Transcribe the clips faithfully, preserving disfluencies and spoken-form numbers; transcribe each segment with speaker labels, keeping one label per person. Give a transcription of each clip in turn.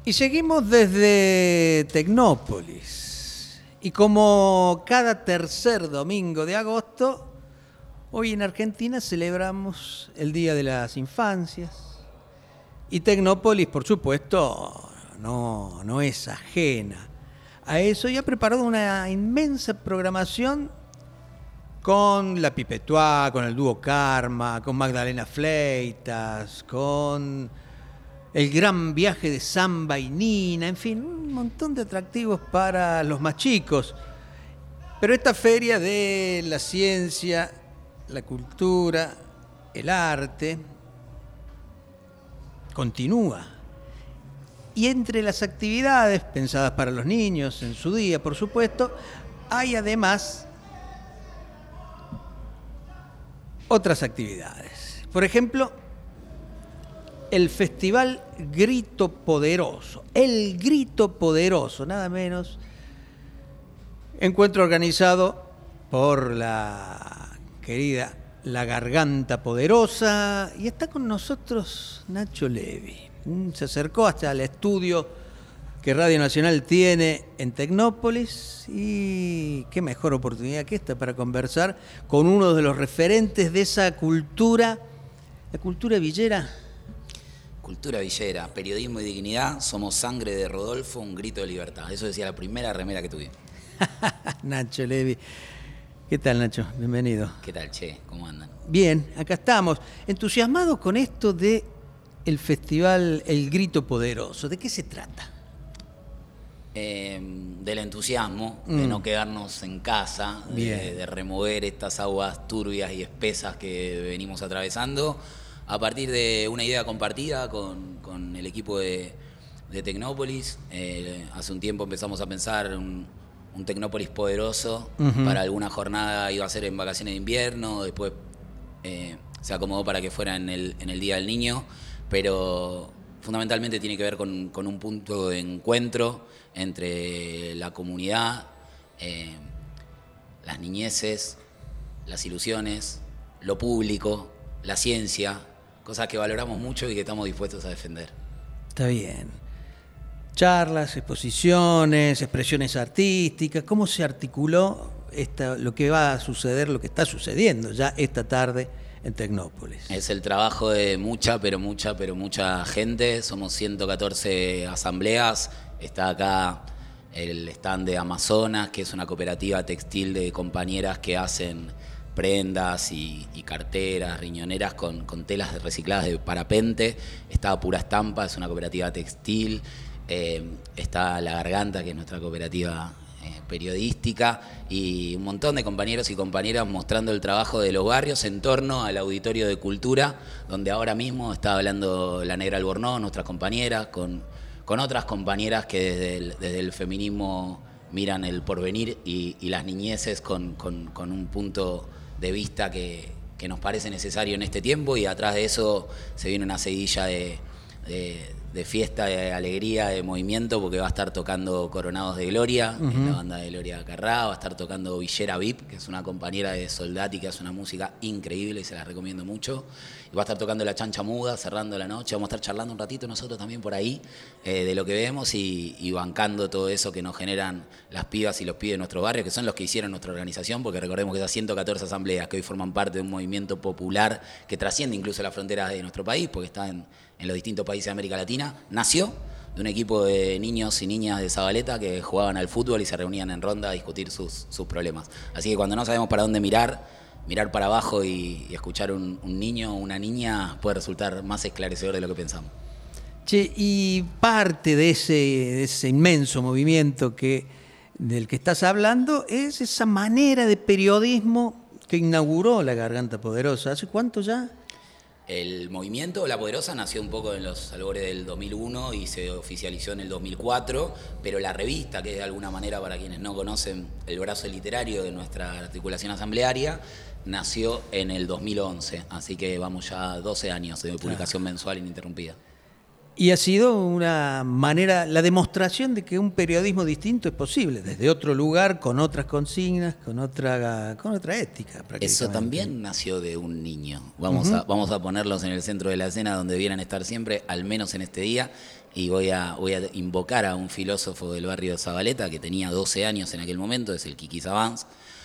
Speaker 1: Y seguimos desde Tecnópolis. Y como cada tercer domingo de agosto, hoy en Argentina celebramos el Día de las Infancias. Y Tecnópolis, por supuesto, no, no es ajena a eso y ha preparado una inmensa programación con la Pipetuá, con el dúo Karma, con Magdalena Fleitas, con el gran viaje de Samba y Nina, en fin, un montón de atractivos para los más chicos. Pero esta feria de la ciencia, la cultura, el arte, continúa. Y entre las actividades pensadas para los niños en su día, por supuesto, hay además otras actividades. Por ejemplo, el Festival Grito Poderoso. El Grito Poderoso, nada menos. Encuentro organizado por la querida La Garganta Poderosa. Y está con nosotros Nacho Levi. Se acercó hasta el estudio que Radio Nacional tiene en Tecnópolis. Y qué mejor oportunidad que esta para conversar con uno de los referentes de esa cultura, la cultura villera.
Speaker 2: Cultura villera, periodismo y dignidad, somos sangre de Rodolfo, un grito de libertad. Eso decía la primera remera que tuve.
Speaker 1: Nacho Levi. ¿Qué tal, Nacho? Bienvenido.
Speaker 2: ¿Qué tal, che? ¿Cómo andan?
Speaker 1: Bien, acá estamos. Entusiasmados con esto de el festival El Grito Poderoso. ¿De qué se trata?
Speaker 2: Eh, del entusiasmo, mm. de no quedarnos en casa, de, de remover estas aguas turbias y espesas que venimos atravesando, a partir de una idea compartida con, con el equipo de, de Tecnópolis. Eh, hace un tiempo empezamos a pensar un, un Tecnópolis poderoso. Uh-huh. Para alguna jornada iba a ser en vacaciones de invierno, después eh, se acomodó para que fuera en el, en el Día del Niño, pero fundamentalmente tiene que ver con, con un punto de encuentro entre la comunidad, eh, las niñeces, las ilusiones, lo público, la ciencia, cosas que valoramos mucho y que estamos dispuestos a defender.
Speaker 1: Está bien. Charlas, exposiciones, expresiones artísticas. ¿Cómo se articuló esta, lo que va a suceder, lo que está sucediendo ya esta tarde en Tecnópolis?
Speaker 2: Es el trabajo de mucha, pero mucha, pero mucha gente. Somos ciento catorce asambleas. Está acá el stand de Amazonas, que es una cooperativa textil de compañeras que hacen prendas y, y carteras, riñoneras con, con telas recicladas de parapente. Está Pura Estampa, es una cooperativa textil. Eh, está La Garganta, que es nuestra cooperativa eh, periodística, y un montón de compañeros y compañeras mostrando el trabajo de los barrios en torno al auditorio de cultura, donde ahora mismo está hablando la Negra Albornoz, nuestras compañeras, con, con otras compañeras que desde el, desde el feminismo miran el porvenir y, y las niñeces con, con, con un punto de vista que, que nos parece necesario en este tiempo, y atrás de eso se viene una seguidilla de, de, de fiesta, de alegría, de movimiento, porque va a estar tocando Coronados de Gloria, uh-huh. en la banda de Gloria Carrá, va a estar tocando Villera V I P, que es una compañera de Soldati que hace una música increíble y se la recomiendo mucho, y va a estar tocando La Chancha Muda, cerrando la noche. Vamos a estar charlando un ratito nosotros también por ahí, eh, de lo que vemos y, y bancando todo eso que nos generan las pibas y los pibes de nuestro barrio, que son los que hicieron nuestra organización, porque recordemos que esas ciento catorce asambleas que hoy forman parte de un movimiento popular que trasciende incluso las fronteras de nuestro país, porque está en, en los distintos países de América Latina, nació de un equipo de niños y niñas de Zabaleta que jugaban al fútbol y se reunían en ronda a discutir sus, sus problemas. Así que cuando no sabemos para dónde mirar, mirar para abajo y, y escuchar un, un niño o una niña puede resultar más esclarecedor de lo que pensamos.
Speaker 1: Che, y parte de ese, de ese inmenso movimiento que, del que estás hablando es esa manera de periodismo que inauguró La Garganta Poderosa. ¿Hace cuánto ya?
Speaker 2: El movimiento La Poderosa nació un poco en los albores del dos mil uno y se oficializó en el dos mil cuatro, pero la revista, que es de alguna manera, para quienes no conocen, el brazo literario de nuestra articulación asamblearia, nació en el dos mil once, así que vamos ya doce años de publicación claro. mensual ininterrumpida.
Speaker 1: Y ha sido una manera, la demostración de que un periodismo distinto es posible, desde otro lugar, con otras consignas, con otra, con otra ética.
Speaker 2: Eso también nació de un niño. Vamos, uh-huh. a, vamos a ponerlos en el centro de la escena, donde debieran estar siempre, al menos en este día, y voy a, voy a invocar a un filósofo del barrio de Zabaleta que tenía doce años en aquel momento, es el Kiki Savans,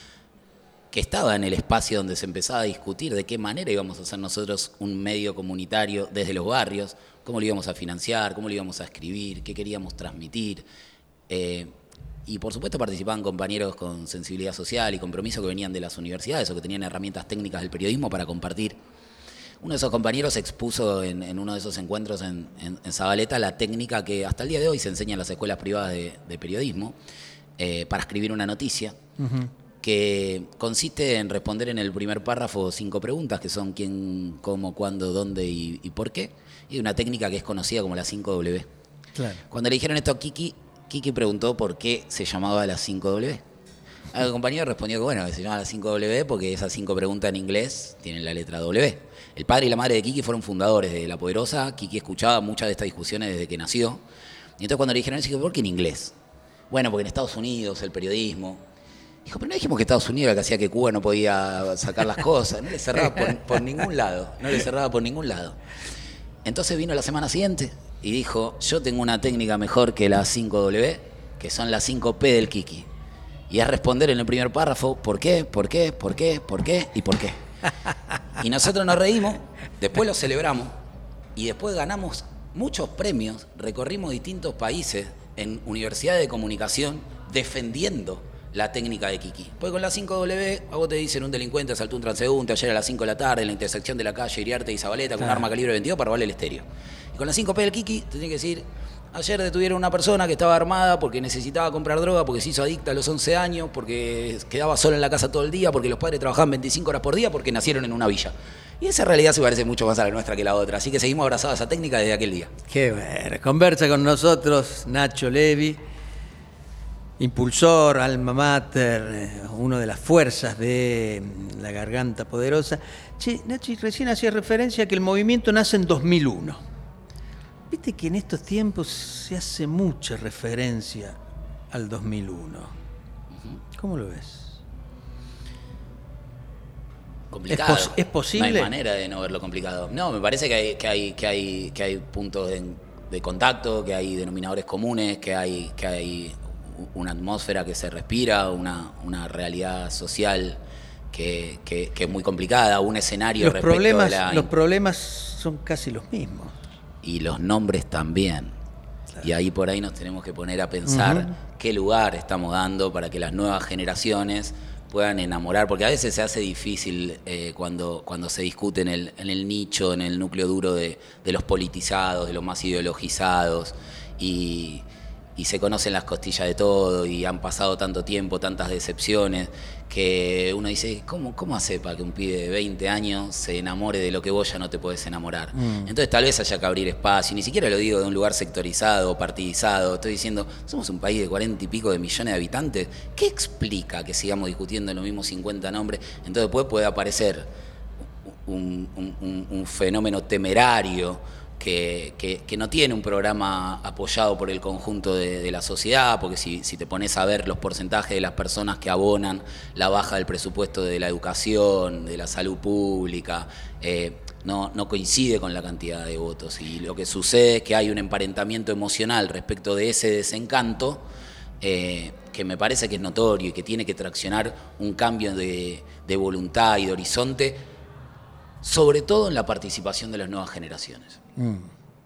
Speaker 2: que estaba en el espacio donde se empezaba a discutir de qué manera íbamos a hacer nosotros un medio comunitario desde los barrios, cómo lo íbamos a financiar, cómo lo íbamos a escribir, qué queríamos transmitir. Eh, y por supuesto participaban compañeros con sensibilidad social y compromiso que venían de las universidades o que tenían herramientas técnicas del periodismo para compartir. Uno de esos compañeros expuso en, en uno de esos encuentros en, en, en Zabaleta la técnica que hasta el día de hoy se enseña en las escuelas privadas de, de periodismo eh, para escribir una noticia, uh-huh. que consiste en responder en el primer párrafo cinco preguntas que son quién, cómo, cuándo, dónde y, y por qué, y una técnica que es conocida como la cinco doble. Claro. Cuando le dijeron esto a Kiki, Kiki preguntó por qué se llamaba la cinco doble. El compañero respondió que bueno, que se llama la cinco doble porque esas cinco preguntas en inglés tienen la letra W. El padre y la madre de Kiki fueron fundadores de La Poderosa. Kiki escuchaba muchas de estas discusiones desde que nació. Y entonces cuando le dijeron eso, ¿por qué en inglés? Bueno, porque en Estados Unidos el periodismo... Dijo, pero no dijimos que Estados Unidos era que hacía que Cuba no podía sacar las cosas. No le cerraba por, por ningún lado. No le cerraba por ningún lado. Entonces vino la semana siguiente y dijo, yo tengo una técnica mejor que la cinco doble, que son las cinco P del Kiki. Y es responder en el primer párrafo, ¿por qué? ¿Por qué? ¿Por qué? ¿Por qué? ¿Y por qué? Y nosotros nos reímos, después lo celebramos y después ganamos muchos premios, recorrimos distintos países en universidades de comunicación defendiendo la técnica de Kiki. Pues con la cinco doble, a vos te dicen un delincuente asaltó un transeúnte ayer a las cinco de la tarde en la intersección de la calle Iriarte y Zabaleta con claro. un arma calibre veintidós para robarle el estéreo. Y con la cinco P del Kiki te tiene que decir, ayer detuvieron una persona que estaba armada porque necesitaba comprar droga, porque se hizo adicta a los once años, porque quedaba sola en la casa todo el día, porque los padres trabajaban veinticinco horas por día, porque nacieron en una villa. Y esa realidad se parece mucho más a la nuestra que la otra, así que seguimos abrazados a esa técnica desde aquel día.
Speaker 1: Qué bueno. Conversa con nosotros Nacho Levi, impulsor, alma mater, uno de las fuerzas de La Garganta Poderosa. Che, Nacho, recién hacía referencia a que el movimiento nace en dos mil uno. Viste que en estos tiempos se hace mucha referencia al dos mil uno. ¿Cómo lo ves?
Speaker 2: Complicado.
Speaker 1: ¿Es, pos- ¿Es posible?
Speaker 2: No hay manera de no verlo complicado. No, me parece que hay, que hay, que hay, que hay puntos de, de contacto, que hay denominadores comunes, que hay, que hay una atmósfera que se respira, una, una realidad social que, que, que es muy complicada, un escenario
Speaker 1: los
Speaker 2: respecto
Speaker 1: problemas,
Speaker 2: de la...
Speaker 1: Los problemas son casi los mismos.
Speaker 2: Y los nombres también. Claro. Y ahí por ahí nos tenemos que poner a pensar uh-huh. qué lugar estamos dando para que las nuevas generaciones puedan enamorar, porque a veces se hace difícil eh, cuando, cuando se discute en el, en el nicho, en el núcleo duro de, de los politizados, de los más ideologizados, y, y se conocen las costillas de todo, y han pasado tanto tiempo, tantas decepciones, que uno dice, ¿cómo, cómo hace para que un pibe de veinte años se enamore de lo que vos ya no te podés enamorar? Mm. Entonces tal vez haya que abrir espacio, y ni siquiera lo digo de un lugar sectorizado o partidizado, estoy diciendo, somos un país de cuarenta y pico de millones de habitantes, ¿qué explica que sigamos discutiendo los mismos cincuenta nombres? Entonces después puede aparecer un, un, un, un fenómeno temerario, Que, que, que no tiene un programa apoyado por el conjunto de, de la sociedad, porque si, si te pones a ver los porcentajes de las personas que abonan la baja del presupuesto de la educación, de la salud pública, eh, no, no coincide con la cantidad de votos. Y lo que sucede es que hay un emparentamiento emocional respecto de ese desencanto eh, que me parece que es notorio y que tiene que traccionar un cambio de, de voluntad y de horizonte, sobre todo en la participación de las nuevas generaciones. Mm.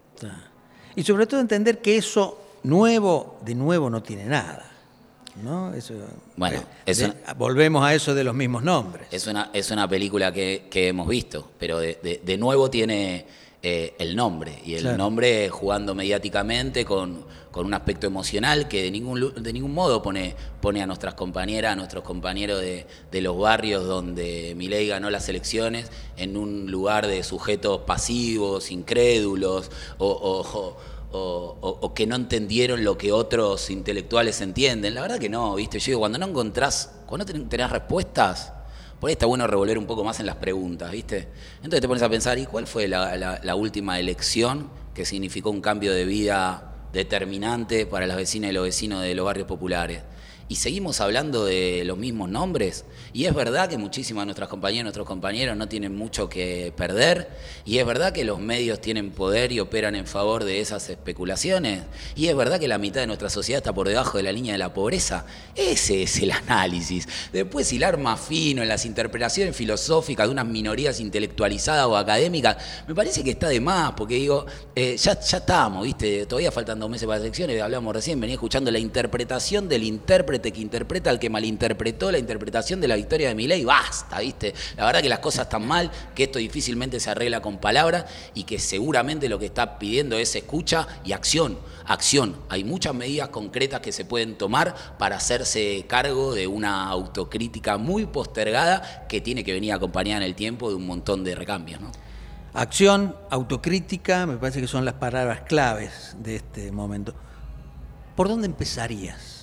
Speaker 1: Y sobre todo entender que eso nuevo, de nuevo no tiene nada, ¿no? Eso,
Speaker 2: bueno,
Speaker 1: eh,
Speaker 2: es
Speaker 1: de,
Speaker 2: una,
Speaker 1: volvemos a eso de los mismos nombres.
Speaker 2: Es una, es una película que, que hemos visto, pero de, de, de nuevo tiene eh, el nombre, y el claro. nombre jugando mediáticamente con, con un aspecto emocional que de ningún, de ningún modo pone, pone a nuestras compañeras, a nuestros compañeros de, de los barrios donde Milei ganó las elecciones en un lugar de sujetos pasivos, incrédulos o, o, o, o, o, o que no entendieron lo que otros intelectuales entienden. La verdad que no, ¿viste? Yo digo, cuando no encontrás, cuando no tenés respuestas, por ahí está bueno revolver un poco más en las preguntas, ¿viste? Entonces te pones a pensar, ¿y cuál fue la, la, la última elección que significó un cambio de vida determinante para las vecinas y los vecinos de los barrios populares? y seguimos hablando de los mismos nombres. Y es verdad que muchísimas de nuestras compañeras y nuestros compañeros no tienen mucho que perder, y es verdad que los medios tienen poder y operan en favor de esas especulaciones, y es verdad que la mitad de nuestra sociedad está por debajo de la línea de la pobreza. Ese es el análisis. Después hilar más fino en las interpretaciones filosóficas de unas minorías intelectualizadas o académicas, me parece que está de más, porque digo, eh, ya, ya estamos, ¿viste? Todavía faltan dos meses para las elecciones, hablamos recién, venía escuchando la interpretación del intérprete que interpreta al que malinterpretó la interpretación de la victoria de Milei. Basta, ¿viste? La verdad que las cosas están mal, que esto difícilmente se arregla con palabras y que seguramente lo que está pidiendo es escucha y acción. Acción. Hay muchas medidas concretas que se pueden tomar para hacerse cargo de una autocrítica muy postergada que tiene que venir acompañada en el tiempo de un montón de recambios, ¿no?
Speaker 1: Acción, autocrítica, me parece que son las palabras claves de este momento. ¿Por dónde empezarías?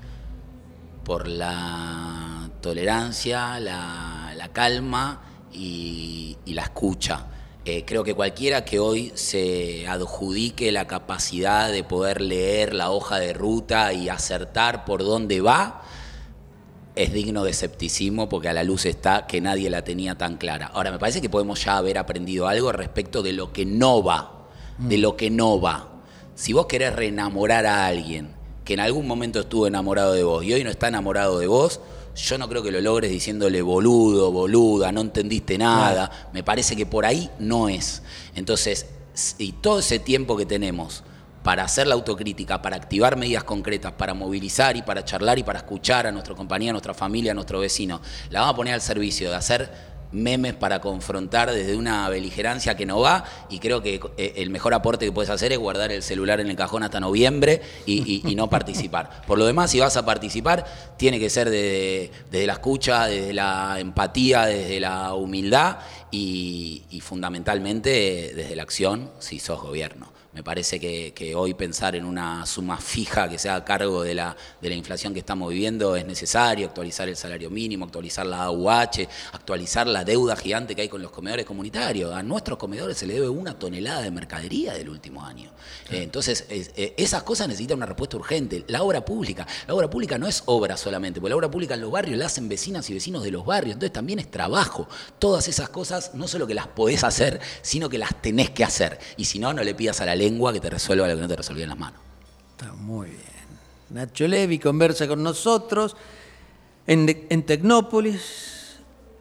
Speaker 2: Por la tolerancia, la, la calma y, y la escucha. Eh, creo que cualquiera que hoy se adjudique la capacidad de poder leer la hoja de ruta y acertar por dónde va, es digno de escepticismo, porque a la luz está que nadie la tenía tan clara. Ahora, me parece que podemos ya haber aprendido algo respecto de lo que no va, de lo que no va. Si vos querés reenamorar a alguien que en algún momento estuvo enamorado de vos y hoy no está enamorado de vos, yo no creo que lo logres diciéndole boludo, boluda, no entendiste nada. Claro. Me parece que por ahí no es. Entonces, y todo ese tiempo que tenemos para hacer la autocrítica, para activar medidas concretas, para movilizar y para charlar y para escuchar a nuestra compañía, a nuestra familia, a nuestro vecino, la vamos a poner al servicio de hacer memes para confrontar desde una beligerancia que no va, y creo que el mejor aporte que puedes hacer es guardar el celular en el cajón hasta noviembre y, y, y no participar. Por lo demás, si vas a participar, tiene que ser desde, desde la escucha, desde la empatía, desde la humildad y, y fundamentalmente desde la acción si sos gobierno. Me parece que, que hoy pensar en una suma fija que se haga cargo de la, de la inflación que estamos viviendo es necesario, actualizar el salario mínimo, actualizar la A U H, actualizar la deuda gigante que hay con los comedores comunitarios. A nuestros comedores se le debe una tonelada de mercadería del último año. Sí. Eh, entonces, es, eh, esas cosas necesitan una respuesta urgente. La obra pública, la obra pública no es obra solamente, porque la obra pública en los barrios la hacen vecinas y vecinos de los barrios, entonces también es trabajo. Todas esas cosas no solo que las podés hacer, sino que las tenés que hacer. Y si no, no le pidas a la lengua que te resuelva lo que no te resolvió en las manos.
Speaker 1: Está muy bien. Nacho Levi conversa con nosotros en, en Tecnópolis,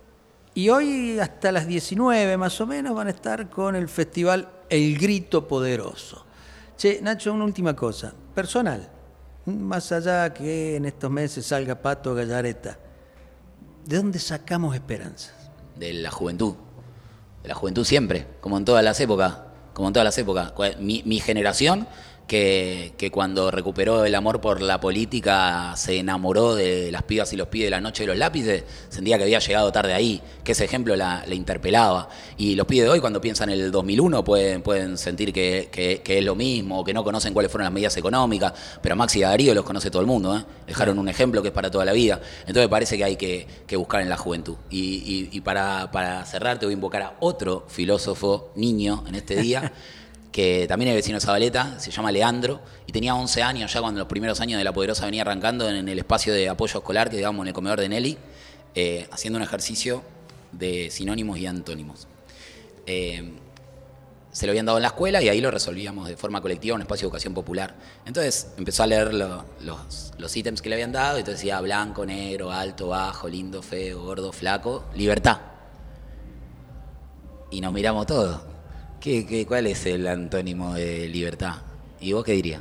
Speaker 1: y hoy hasta las diecinueve más o menos van a estar con el festival El Grito Poderoso. Che, Nacho, una última cosa, personal, más allá que en estos meses salga Pato Gallareta, ¿de dónde sacamos esperanzas?
Speaker 2: De la juventud, de la juventud siempre, como en todas las épocas. Como en todas las épocas. Mi, mi generación, que, que cuando recuperó el amor por la política se enamoró de las pibas y los pibes de la noche de los lápices, sentía que había llegado tarde ahí, que ese ejemplo la, la interpelaba. Y los pibes de hoy, cuando piensan en el dos mil uno, pueden, pueden sentir que, que, que es lo mismo, o que no conocen cuáles fueron las medidas económicas, pero a Maxi y a Darío los conoce todo el mundo, ¿eh? Dejaron un ejemplo que es para toda la vida. Entonces me parece que hay que, que buscar en la juventud. Y, y, y para, para cerrar te voy a invocar a otro filósofo niño en este día, que también es vecino de Zabaleta, se llama Leandro, y tenía once años ya cuando los primeros años de La Poderosa venía arrancando en el espacio de apoyo escolar, que digamos en el comedor de Nelly, eh, haciendo un ejercicio de sinónimos y antónimos. Eh, se lo habían dado en la escuela y ahí lo resolvíamos de forma colectiva en un espacio de educación popular. Entonces empezó a leer lo, los, los ítems que le habían dado, y entonces decía blanco, negro, alto, bajo, lindo, feo, gordo, flaco, libertad. Y nos miramos todos. ¿Qué, qué, ¿Cuál es el antónimo de libertad? ¿Y vos qué dirías?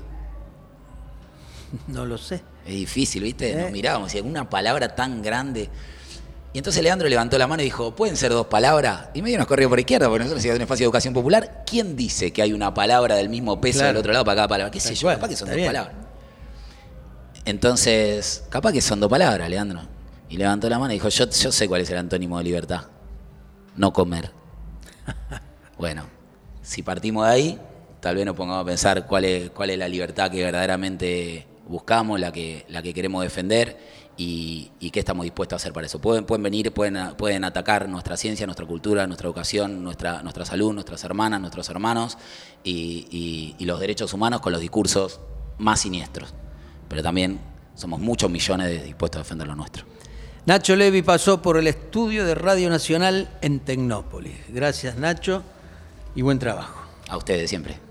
Speaker 1: No lo sé.
Speaker 2: Es difícil, ¿viste?
Speaker 1: ¿Eh?
Speaker 2: Nos mirábamos y alguna palabra tan grande. Y entonces Leandro levantó la mano y dijo, ¿pueden ser dos palabras? Y medio nos corrió por izquierda, porque nosotros íbamos a un espacio de educación popular. ¿Quién dice que hay una palabra del mismo peso claro. del otro lado para cada palabra? ¿Qué sé yo? Capaz que son dos bien. palabras. Entonces, capaz que son dos palabras, Leandro. Y levantó la mano y dijo, yo, yo sé cuál es el antónimo de libertad. No comer. Bueno. Si partimos de ahí, tal vez nos pongamos a pensar cuál es, cuál es la libertad que verdaderamente buscamos, la que, la que queremos defender y, y qué estamos dispuestos a hacer para eso. Pueden, pueden venir, pueden, pueden atacar nuestra ciencia, nuestra cultura, nuestra educación, nuestra, nuestra salud, nuestras hermanas, nuestros hermanos y, y, y los derechos humanos con los discursos más siniestros. Pero también somos muchos millones dispuestos a defender lo nuestro.
Speaker 1: Nacho Levi pasó por el estudio de Radio Nacional en Tecnópolis. Gracias, Nacho, y buen trabajo.
Speaker 2: A ustedes siempre.